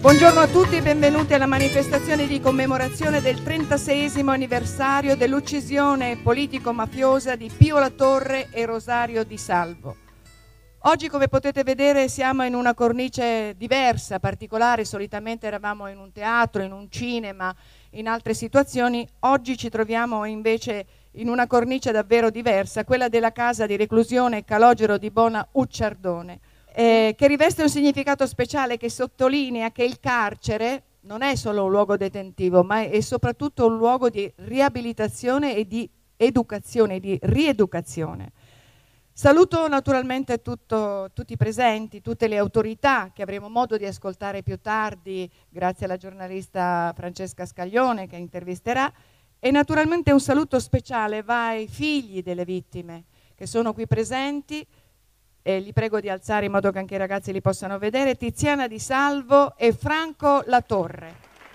Buongiorno a tutti e benvenuti alla manifestazione di commemorazione del 36esimo anniversario dell'uccisione politico-mafiosa di Pio La Torre e Rosario Di Salvo. Oggi, come potete vedere, siamo in una cornice diversa, particolare. Solitamente eravamo in un teatro, in un cinema, in altre situazioni. Oggi ci troviamo invece in una cornice davvero diversa, quella della casa di reclusione Calogero di Bona Ucciardone, che riveste un significato speciale, che sottolinea che il carcere non è solo un luogo detentivo, ma è soprattutto un luogo di riabilitazione e di educazione, di rieducazione. Saluto naturalmente tutti i presenti, tutte le autorità che avremo modo di ascoltare più tardi, grazie alla giornalista Francesca Scaglione che intervisterà, e naturalmente un saluto speciale va ai figli delle vittime che sono qui presenti, e li prego di alzare in modo che anche i ragazzi li possano vedere: Tiziana Di Salvo e Franco La Torre.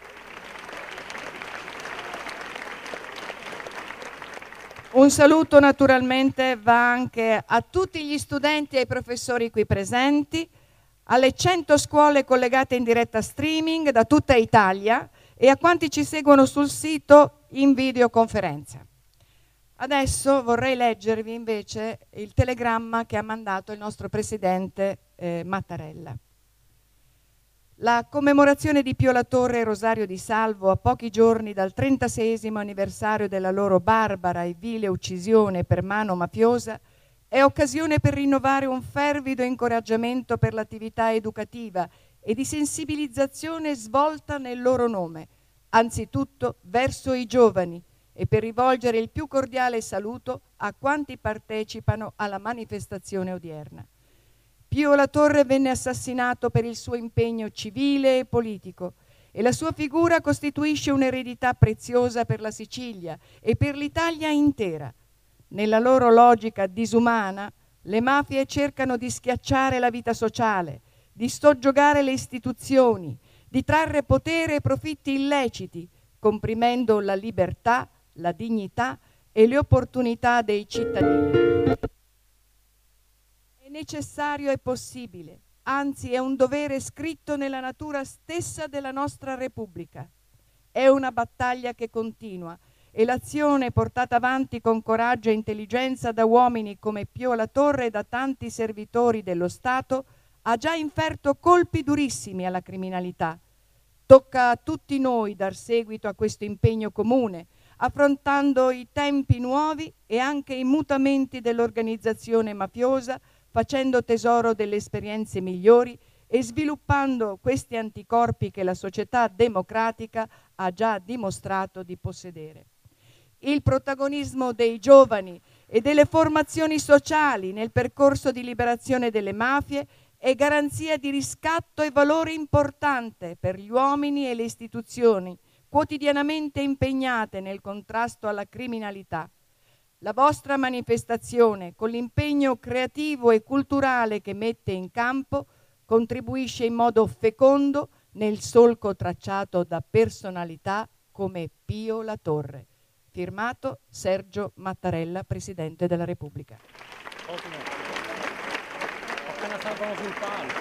Un saluto naturalmente va anche a tutti gli studenti e ai professori qui presenti, alle 100 scuole collegate in diretta streaming da tutta Italia e a quanti ci seguono sul sito in videoconferenza. Adesso vorrei leggervi invece il telegramma che ha mandato il nostro presidente Mattarella. La commemorazione di Pio La Torre e Rosario Di Salvo, a pochi giorni dal 36esimo anniversario della loro barbara e vile uccisione per mano mafiosa, è occasione per rinnovare un fervido incoraggiamento per l'attività educativa e di sensibilizzazione svolta nel loro nome, anzitutto verso i giovani, e per rivolgere il più cordiale saluto a quanti partecipano alla manifestazione odierna. Pio La Torre venne assassinato per il suo impegno civile e politico e la sua figura costituisce un'eredità preziosa per la Sicilia e per l'Italia intera. Nella loro logica disumana, le mafie cercano di schiacciare la vita sociale, di soggiogare le istituzioni, di trarre potere e profitti illeciti, comprimendo la libertà, la dignità e le opportunità dei cittadini. È necessario e possibile, anzi è un dovere scritto nella natura stessa della nostra Repubblica. È una battaglia che continua e l'azione portata avanti con coraggio e intelligenza da uomini come Pio La Torre e da tanti servitori dello Stato ha già inferto colpi durissimi alla criminalità. Tocca a tutti noi dar seguito a questo impegno comune, affrontando i tempi nuovi e anche i mutamenti dell'organizzazione mafiosa, facendo tesoro delle esperienze migliori e sviluppando questi anticorpi che la società democratica ha già dimostrato di possedere. Il protagonismo dei giovani e delle formazioni sociali nel percorso di liberazione delle mafie è garanzia di riscatto e valore importante per gli uomini e le istituzioni quotidianamente impegnate nel contrasto alla criminalità. La vostra manifestazione, con l'impegno creativo e culturale che mette in campo, contribuisce in modo fecondo nel solco tracciato da personalità come Pio La Torre. Firmato Sergio Mattarella, Presidente della Repubblica. Appena salgono sul palco.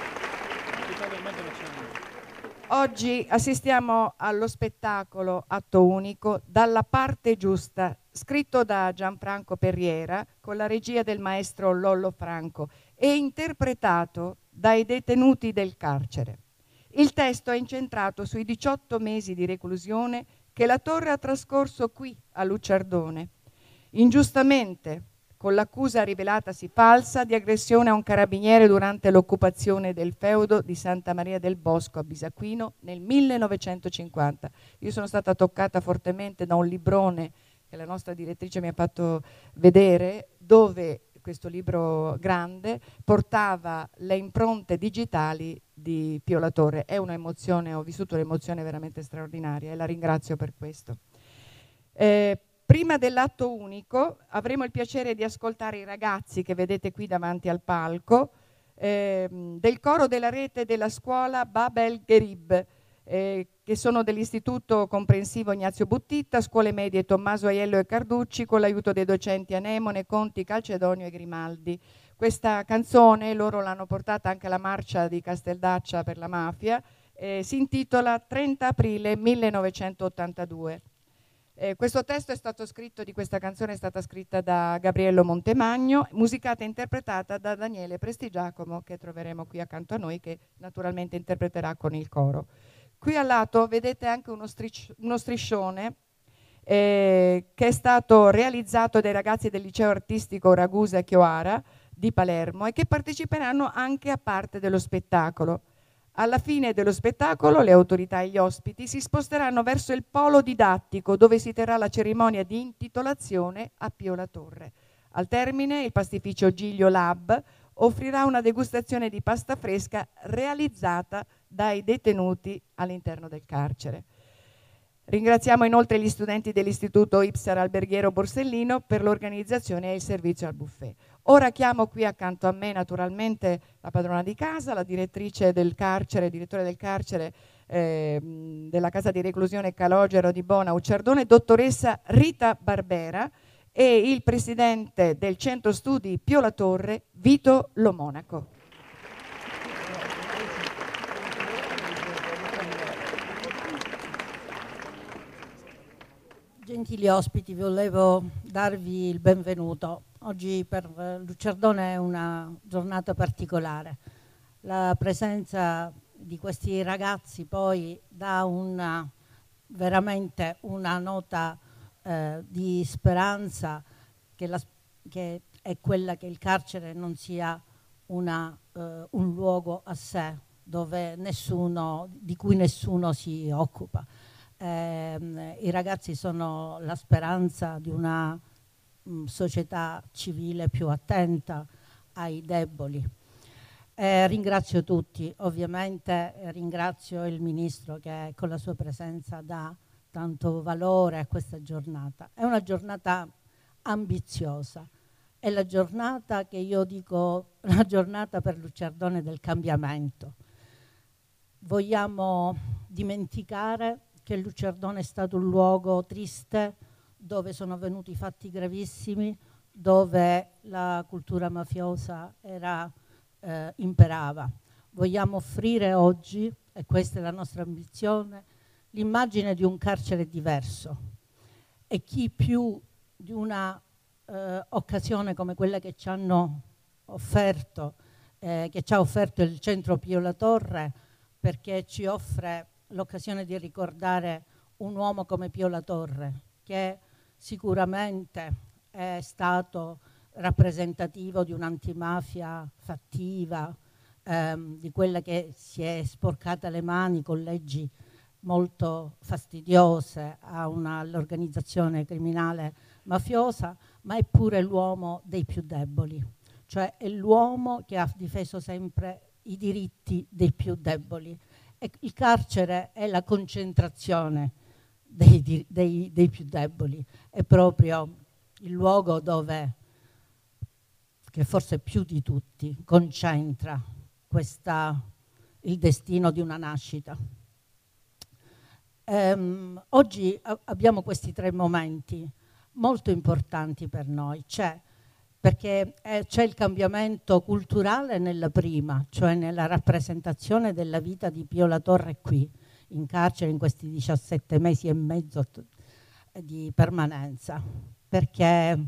Oggi assistiamo allo spettacolo Atto Unico Dalla parte giusta, scritto da Gianfranco Perriera con la regia del maestro Lollo Franco e interpretato dai detenuti del carcere. Il testo è incentrato sui 18 mesi di reclusione che La Torre ha trascorso qui a Lucciardone, ingiustamente, con l'accusa rivelatasi falsa di aggressione a un carabiniere durante l'occupazione del feudo di Santa Maria del Bosco a Bisaquino nel 1950. Io sono stata toccata fortemente da un librone che la nostra direttrice mi ha fatto vedere, dove questo libro grande portava le impronte digitali di Pio La Torre. È un'emozione, ho vissuto un'emozione veramente straordinaria e la ringrazio per questo. Prima dell'atto unico avremo il piacere di ascoltare i ragazzi che vedete qui davanti al palco del coro della rete della scuola Bab el Gherib, che sono dell'Istituto Comprensivo Ignazio Buttitta, scuole medie Tommaso Aiello e Carducci, con l'aiuto dei docenti Anemone, Conti, Calcedonio e Grimaldi. Questa canzone loro l'hanno portata anche alla marcia di Casteldaccia per la mafia si intitola 30 aprile 1982. Questo testo è stato scritto, di questa canzone è stata scritta da Gabriello Montemagno, musicata e interpretata da Daniele Prestigiacomo, che troveremo qui accanto a noi, che naturalmente interpreterà con il coro. Qui al lato vedete anche uno striscione che è stato realizzato dai ragazzi del liceo artistico Ragusa e Chiovara di Palermo e che parteciperanno anche a parte dello spettacolo. Alla fine dello spettacolo le autorità e gli ospiti si sposteranno verso il polo didattico dove si terrà la cerimonia di intitolazione a Pio La Torre. Al termine il pastificio Giglio Lab offrirà una degustazione di pasta fresca realizzata dai detenuti all'interno del carcere. Ringraziamo inoltre gli studenti dell'Istituto Ipsar Alberghiero Borsellino per l'organizzazione e il servizio al buffet. Ora chiamo qui accanto a me naturalmente la padrona di casa, la direttrice del carcere, direttore del carcere della casa di reclusione Calogero di Bona Ucciardone, dottoressa Rita Barbera, e il presidente del centro studi Pio La Torre, Vito Lo Monaco. Gentili ospiti, volevo darvi il benvenuto. Oggi per Lucciardone è una giornata particolare. La presenza di questi ragazzi poi dà veramente una nota di speranza che è quella che il carcere non sia un luogo a sé di cui nessuno si occupa. I ragazzi sono la speranza di una società civile più attenta ai deboli. Ringrazio tutti, ovviamente ringrazio il Ministro che con la sua presenza dà tanto valore a questa giornata. È una giornata ambiziosa, è la giornata che io dico la giornata per Lucciardone del cambiamento. Vogliamo dimenticare che Lucciardone è stato un luogo triste, dove sono avvenuti fatti gravissimi, dove la cultura mafiosa imperava. Vogliamo offrire oggi, e questa è la nostra ambizione, l'immagine di un carcere diverso. E chi più di una occasione come quella che ci hanno offerto, che ci ha offerto il centro Pio La Torre, perché ci offre l'occasione di ricordare un uomo come Pio La Torre, che sicuramente è stato rappresentativo di un'antimafia fattiva, di quella che si è sporcata le mani con leggi molto fastidiose all'organizzazione criminale mafiosa, ma è pure l'uomo dei più deboli, cioè è l'uomo che ha difeso sempre i diritti dei più deboli. E il carcere è la concentrazione dei più deboli, è proprio il luogo dove, che forse più di tutti, concentra il destino di una nascita. Oggi abbiamo questi tre momenti molto importanti per noi, perché c'è il cambiamento culturale nella prima, cioè nella rappresentazione della vita di Pio La Torre qui, in carcere, in questi 17 mesi e mezzo di permanenza, perché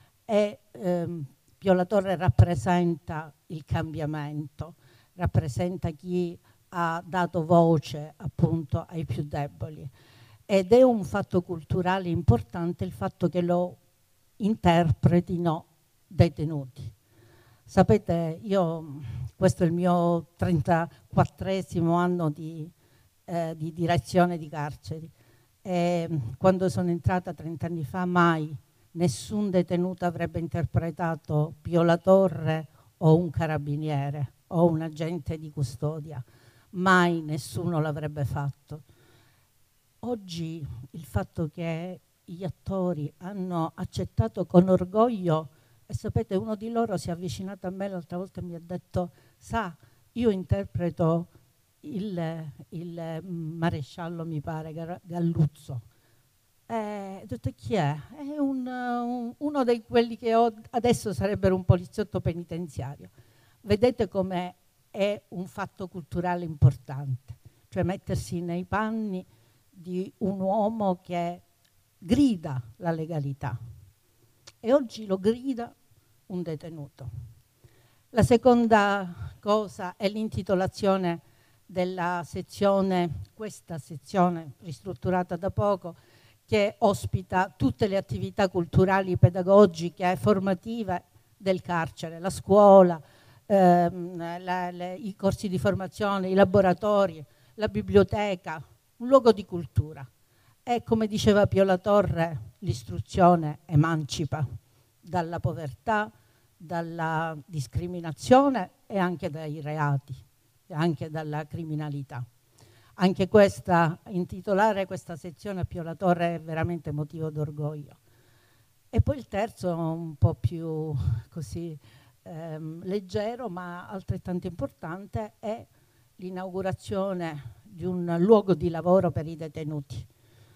Pio La Torre rappresenta il cambiamento, rappresenta chi ha dato voce appunto ai più deboli, ed è un fatto culturale importante il fatto che lo interpretino detenuti. Sapete, questo è il mio 34esimo anno di direzione di carceri, e quando sono entrata 30 anni fa mai nessun detenuto avrebbe interpretato Pio La Torre o un carabiniere o un agente di custodia, mai nessuno l'avrebbe fatto. Oggi il fatto che gli attori hanno accettato con orgoglio, e sapete, uno di loro si è avvicinato a me l'altra volta e mi ha detto: sa, io interpreto il maresciallo, mi pare, Galluzzo. Ho detto: chi è? È uno di quelli che adesso sarebbero un poliziotto penitenziario. Vedete come è un fatto culturale importante. cioè mettersi nei panni di un uomo che grida la legalità e oggi lo grida un detenuto. La seconda cosa è l'intitolazione della sezione, questa sezione ristrutturata da poco, che ospita tutte le attività culturali, pedagogiche e formative del carcere, la scuola, i corsi di formazione, i laboratori, la biblioteca, un luogo di cultura. E come diceva Pio La Torre, l'istruzione emancipa dalla povertà, dalla discriminazione e anche dai reati, e anche dalla criminalità. Anche questa, intitolare questa sezione a Pio La Torre è veramente motivo d'orgoglio. E poi il terzo, un po' più così leggero, ma altrettanto importante, è l'inaugurazione di un luogo di lavoro per i detenuti.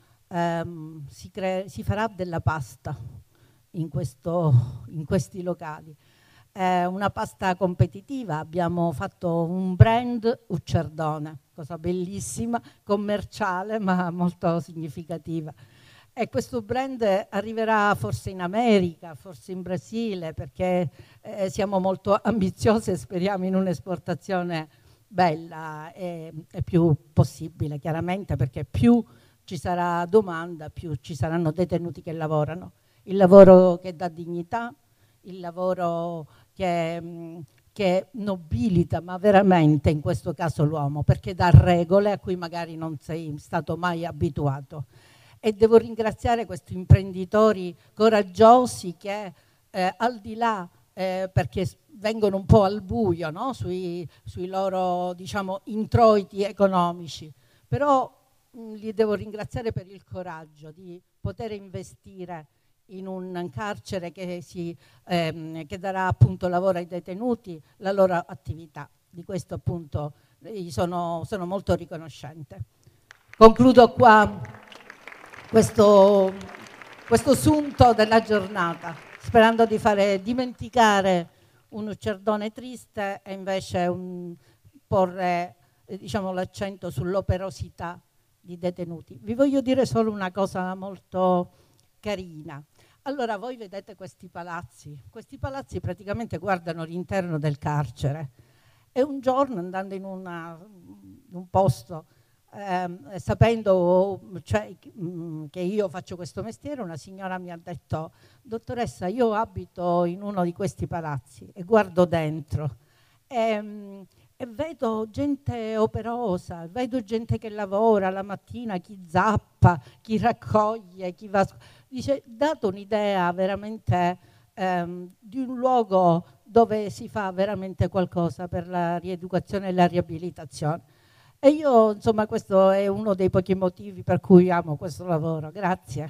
Si farà della pasta in questi locali. Una pasta competitiva, abbiamo fatto un brand Uccerdone, cosa bellissima, commerciale ma molto significativa. E questo brand arriverà forse in America, forse in Brasile, perché siamo molto ambiziosi e speriamo in un'esportazione bella e più possibile, chiaramente, perché più ci sarà domanda, più ci saranno detenuti che lavorano. Il lavoro che dà dignità, il lavoro che nobilita, ma veramente in questo caso l'uomo, perché dà regole a cui magari non sei stato mai abituato. E devo ringraziare questi imprenditori coraggiosi che al di là, perché vengono un po' al buio, no? sui loro, diciamo, introiti economici, però li devo ringraziare per il coraggio di poter investire in un carcere che darà appunto lavoro ai detenuti, la loro attività. Di questo appunto sono molto riconoscente. Concludo qua questo sunto della giornata, sperando di fare dimenticare un Uccerdone triste e invece porre diciamo, l'accento sull'operosità di detenuti. Vi voglio dire solo una cosa molto carina. Allora, voi vedete questi palazzi praticamente guardano l'interno del carcere, e un giorno andando in un posto, sapendo che io faccio questo mestiere, una signora mi ha detto: dottoressa, io abito in uno di questi palazzi e guardo dentro e vedo gente operosa, vedo gente che lavora la mattina, chi zappa, chi raccoglie, chi va. Dice, dato un'idea veramente di un luogo dove si fa veramente qualcosa per la rieducazione e la riabilitazione. E io, insomma, questo è uno dei pochi motivi per cui amo questo lavoro. Grazie.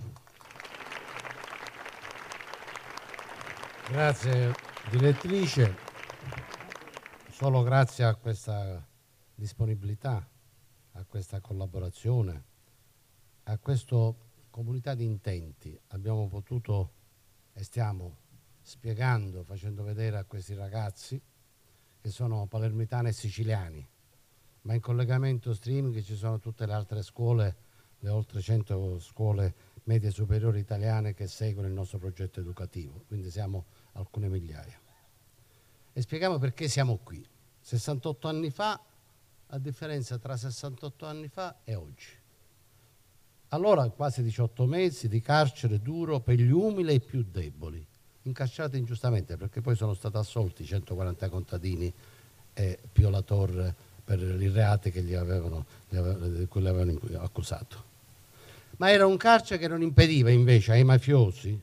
Grazie direttrice. Solo grazie a questa disponibilità, a questa collaborazione, a questa comunità di intenti abbiamo potuto e stiamo spiegando, facendo vedere a questi ragazzi che sono palermitani e siciliani, ma in collegamento streaming ci sono tutte le altre scuole, le oltre 100 scuole medie superiori italiane che seguono il nostro progetto educativo, quindi siamo alcune migliaia. E spieghiamo perché siamo qui. 68 anni fa, a differenza tra 68 anni fa e oggi. Allora quasi 18 mesi di carcere duro per gli umili e i più deboli, incarcerati ingiustamente, perché poi sono stati assolti 140 contadini e Pio La Torre per i reati che di cui li avevano accusato. Ma era un carcere che non impediva invece ai mafiosi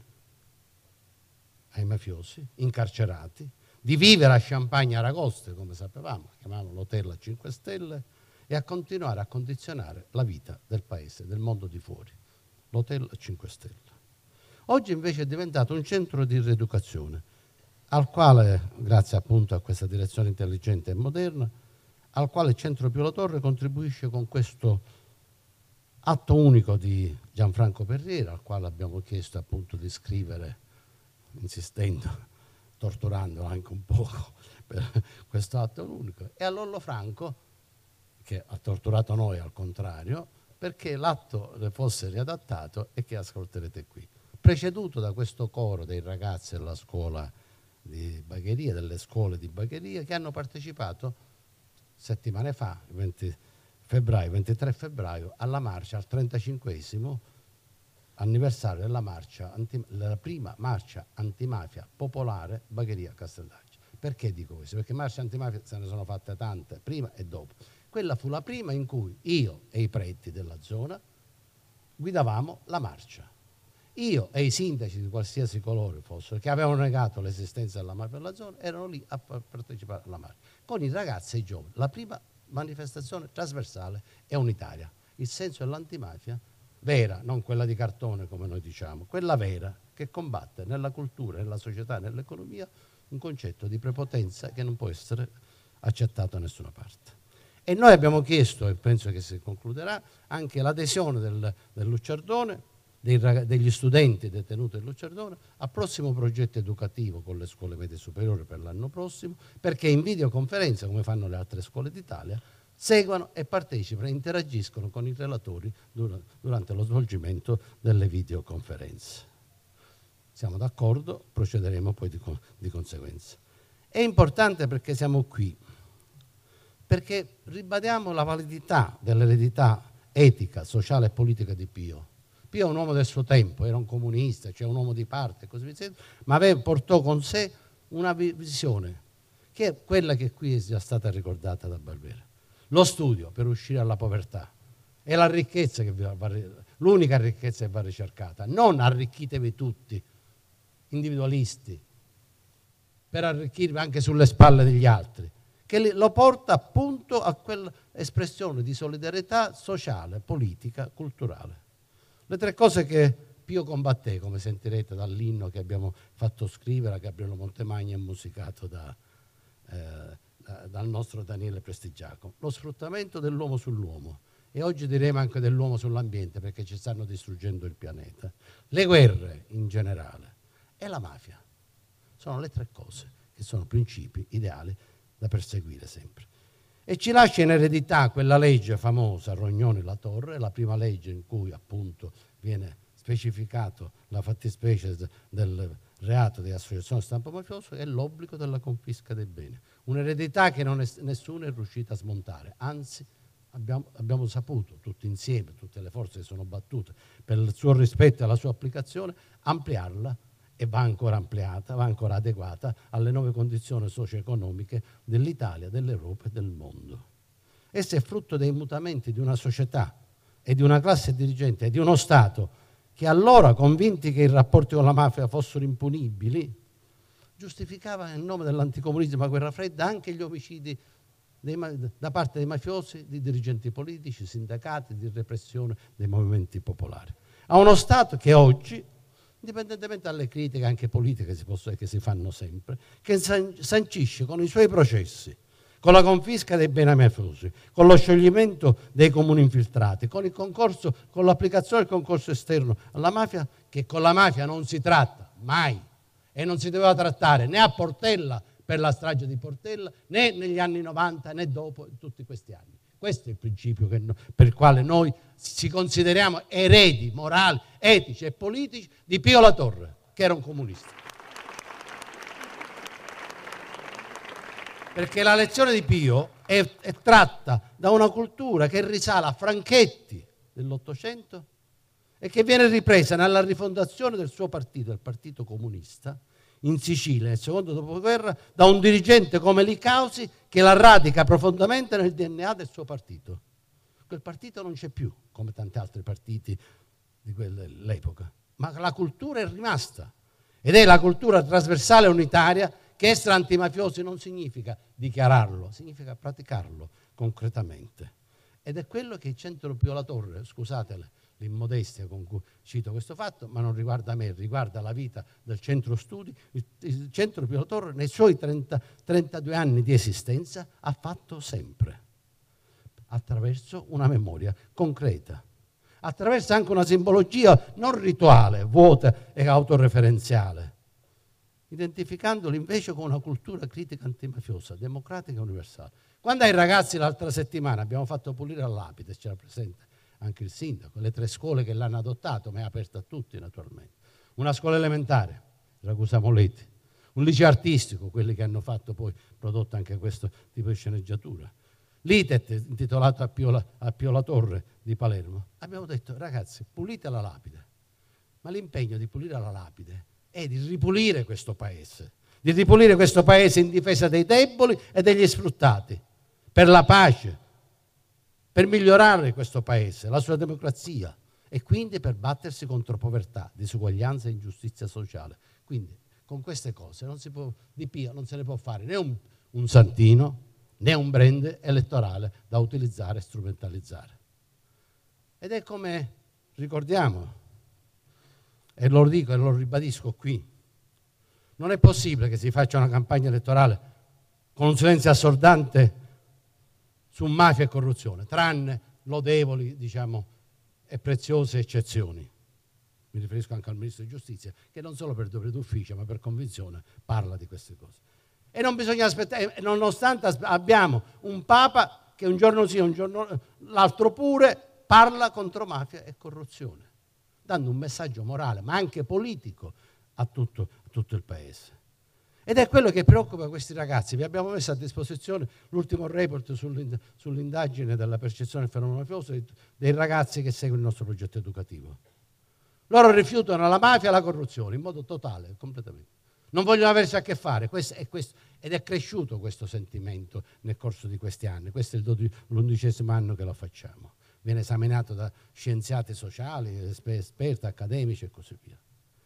incarcerati di vivere a Champagne Aragoste, come sapevamo, chiamavano l'hotel a 5 stelle, e a continuare a condizionare la vita del paese, del mondo di fuori, l'hotel a 5 stelle. Oggi invece è diventato un centro di rieducazione, al quale, grazie appunto a questa direzione intelligente e moderna, al quale il Centro Pio La Torre contribuisce con questo atto unico di Gianfranco Perriera, al quale abbiamo chiesto appunto di scrivere, insistendo, torturando anche un poco per questo atto unico, e a Lollo Franco, che ha torturato noi al contrario, perché l'atto fosse riadattato e che ascolterete qui, preceduto da questo coro dei ragazzi della scuola di Bagheria, delle scuole di Bagheria, che hanno partecipato settimane fa, il 23 febbraio, alla marcia, al 35esimo anniversario della prima marcia antimafia popolare Bagheria-Casteldacci. Perché dico questo? Perché marce antimafia se ne sono fatte tante, prima e dopo. Quella fu la prima in cui io e i preti della zona guidavamo la marcia. Io e i sindaci di qualsiasi colore fossero, che avevano negato l'esistenza della mafia nella zona, erano lì a partecipare alla marcia. Con i ragazzi e i giovani, la prima manifestazione trasversale e unitaria. Il senso dell'antimafia vera, non quella di cartone come noi diciamo, quella vera che combatte nella cultura, nella società, nell'economia un concetto di prepotenza che non può essere accettato da nessuna parte. E noi abbiamo chiesto, e penso che si concluderà, anche l'adesione del Lucciardone, degli studenti detenuti del Lucciardone, al prossimo progetto educativo con le scuole medie superiori per l'anno prossimo, perché in videoconferenza, come fanno le altre scuole d'Italia, seguono e partecipano e interagiscono con i relatori durante lo svolgimento delle videoconferenze. Siamo d'accordo, procederemo poi di conseguenza. È importante perché siamo qui, perché ribadiamo la validità dell'eredità etica, sociale e politica di Pio. Pio è un uomo del suo tempo, era un comunista, cioè un uomo di parte e così via, ma portò con sé una visione, che è quella che qui è già stata ricordata da Barbera. Lo studio per uscire dalla povertà è la ricchezza l'unica ricchezza che va ricercata, non arricchitevi tutti, individualisti, per arricchirvi anche sulle spalle degli altri, che lo porta appunto a quell'espressione di solidarietà sociale, politica, culturale. Le tre cose che Pio combatté, come sentirete dall'inno che abbiamo fatto scrivere a Gabriele Montemagno e musicato dal nostro Daniele Prestigiacomo: lo sfruttamento dell'uomo sull'uomo, e oggi diremo anche dell'uomo sull'ambiente, perché ci stanno distruggendo il pianeta, le guerre in generale e la mafia. Sono le tre cose che sono principi ideali da perseguire sempre. E ci lascia in eredità quella legge famosa, Rognoni-La Torre, la prima legge in cui appunto viene specificato la fattispecie del reato di associazione a stampo mafioso e l'obbligo della confisca dei beni. Un'eredità che nessuno è riuscito a smontare, anzi abbiamo saputo tutti insieme, tutte le forze che sono battute per il suo rispetto e la sua applicazione, ampliarla, e va ancora ampliata, va ancora adeguata alle nuove condizioni socio-economiche dell'Italia, dell'Europa e del mondo. Essa è frutto dei mutamenti di una società e di una classe dirigente e di uno Stato che allora, convinti che i rapporti con la mafia fossero impunibili, giustificava nel nome dell'anticomunismo e guerra fredda anche gli omicidi da parte dei mafiosi, di dirigenti politici, sindacati, di repressione dei movimenti popolari. A uno Stato che oggi, indipendentemente dalle critiche anche politiche che si fanno sempre, che sancisce con i suoi processi, con la confisca dei beni mafiosi, con lo scioglimento dei comuni infiltrati, con l'applicazione del concorso esterno alla mafia, che con la mafia non si tratta mai e non si doveva trattare né a Portella per la strage di Portella, né negli anni 90, né dopo, in tutti questi anni. Questo è il principio per il quale noi ci consideriamo eredi morali, etici e politici di Pio La Torre, che era un comunista. Perché la lezione di Pio è tratta da una cultura che risale a Franchetti dell'Ottocento e che viene ripresa nella rifondazione del suo partito, il Partito Comunista, in Sicilia nel secondo dopoguerra, da un dirigente come Licausi che la radica profondamente nel DNA del suo partito. Quel partito non c'è più, come tanti altri partiti di quell'epoca, ma la cultura è rimasta, ed è la cultura trasversale unitaria, che essere antimafiosi non significa dichiararlo, significa praticarlo concretamente. Ed è quello che il Centro Pio La Torre, scusate l'immodestia con cui cito questo fatto, ma non riguarda me, riguarda la vita del centro studi. Il Centro Pio La Torre nei suoi 32 anni di esistenza ha fatto sempre, attraverso una memoria concreta, attraverso anche una simbologia non rituale, vuota e autoreferenziale. identificandoli invece con una cultura critica antimafiosa, democratica e universale. Quando ai ragazzi l'altra settimana abbiamo fatto pulire la lapide, c'era presente anche il sindaco, le 3 scuole che l'hanno adottato, ma è aperta a tutti naturalmente, una scuola elementare, Ragusa Moletti, un liceo artistico, quelli che hanno fatto poi, prodotto anche questo tipo di sceneggiatura, l'ITET intitolato a Pio La Torre di Palermo. Abbiamo detto, ragazzi, pulite la lapide, ma l'impegno di pulire la lapide è di ripulire questo paese in difesa dei deboli e degli sfruttati, per la pace, per migliorare questo paese, la sua democrazia e quindi per battersi contro povertà, disuguaglianza e ingiustizia sociale. Quindi con queste cose di Pio non se ne può fare né un santino né un brand elettorale da utilizzare e strumentalizzare. Ed è come ricordiamo, e lo dico e lo ribadisco qui, non è possibile che si faccia una campagna elettorale con un silenzio assordante su mafia e corruzione, tranne lodevoli, e preziose eccezioni. Mi riferisco anche al Ministro di Giustizia, che non solo per dovere d'ufficio, ma per convinzione parla di queste cose. E non bisogna aspettare, nonostante abbiamo un Papa che un giorno sì, un giorno l'altro pure, parla contro mafia e corruzione, dando un messaggio morale, ma anche politico a tutto il Paese. Ed è quello che preoccupa questi ragazzi. Vi abbiamo messo a disposizione l'ultimo report sull'indagine della percezione del fenomeno mafioso dei ragazzi che seguono il nostro progetto educativo. Loro rifiutano la mafia e la corruzione in modo totale, completamente. Non vogliono averci a che fare, ed è cresciuto questo sentimento nel corso di questi anni. Questo è l'11° anno che lo facciamo. Viene esaminato da scienziati sociali, esperti, accademici e così via.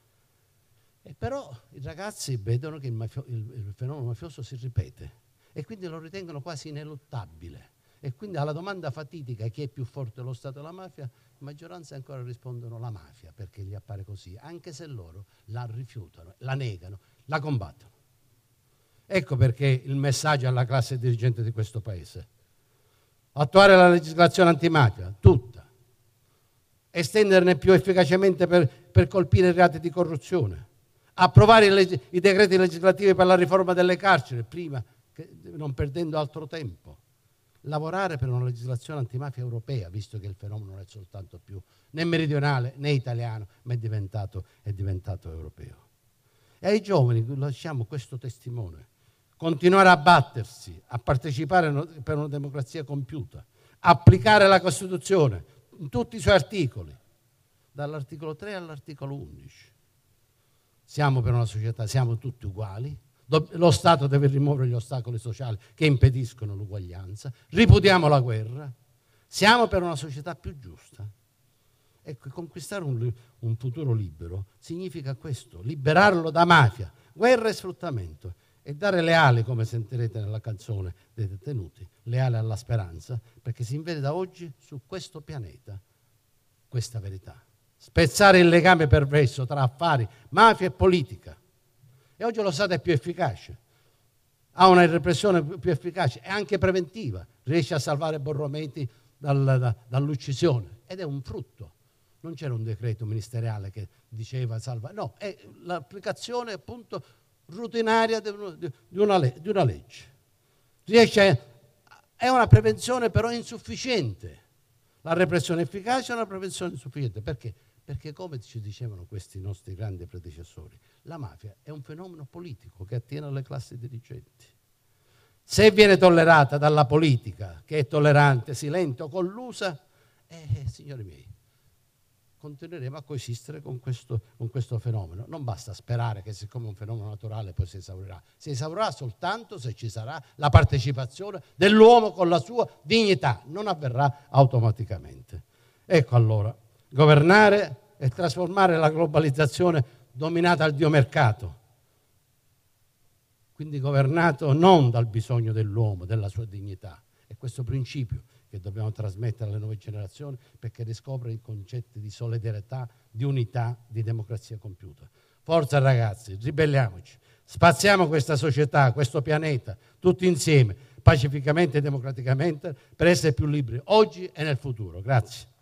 E però i ragazzi vedono che il fenomeno mafioso si ripete e quindi lo ritengono quasi ineluttabile. E quindi alla domanda fatidica chi è più forte, lo Stato o la mafia, in maggioranza ancora rispondono la mafia, perché gli appare così, anche se loro la rifiutano, la negano, la combattono. Ecco perché il messaggio alla classe dirigente di questo Paese: attuare la legislazione antimafia, tutta, estenderne più efficacemente per colpire i reati di corruzione, approvare i decreti legislativi per la riforma delle carceri, prima, non perdendo altro tempo, lavorare per una legislazione antimafia europea, visto che il fenomeno non è soltanto più né meridionale né italiano, ma è diventato europeo. E ai giovani lasciamo questo testimone: continuare a battersi, a partecipare per una democrazia compiuta, applicare la Costituzione in tutti i suoi articoli, dall'articolo 3 all'articolo 11. Siamo per una società, siamo tutti uguali, lo Stato deve rimuovere gli ostacoli sociali che impediscono l'uguaglianza, ripudiamo la guerra, siamo per una società più giusta. Ecco, conquistare un futuro libero significa questo: liberarlo da mafia, guerra e sfruttamento, e dare le ali, come sentirete nella canzone dei detenuti, le ali alla speranza, perché si invede da oggi su questo pianeta questa verità. Spezzare il legame perverso tra affari, mafia e politica. E oggi lo Stato è più efficace, ha una repressione più efficace e anche preventiva, riesce a salvare Borrometi dall'uccisione, ed è un frutto. Non c'era un decreto ministeriale che diceva salvare, no, è l'applicazione appunto rutinaria di una legge. È una prevenzione però insufficiente. La repressione efficace è una prevenzione insufficiente. Perché? Perché, come ci dicevano questi nostri grandi predecessori, la mafia è un fenomeno politico che attiene alle classi dirigenti. Se viene tollerata dalla politica, che è tollerante, silente o collusa, signori miei, continueremo a coesistere con questo fenomeno. Non basta sperare che, siccome è un fenomeno naturale, poi si esaurirà. Si esaurirà soltanto se ci sarà la partecipazione dell'uomo con la sua dignità. Non avverrà automaticamente. Ecco allora, governare e trasformare la globalizzazione dominata al dio mercato, quindi governato non dal bisogno dell'uomo, della sua dignità. È questo principio che dobbiamo trasmettere alle nuove generazioni, perché riscopre i concetti di solidarietà, di unità, di democrazia compiuta. Forza ragazzi, ribelliamoci, spaziamo questa società, questo pianeta, tutti insieme, pacificamente e democraticamente, per essere più liberi oggi e nel futuro. Grazie.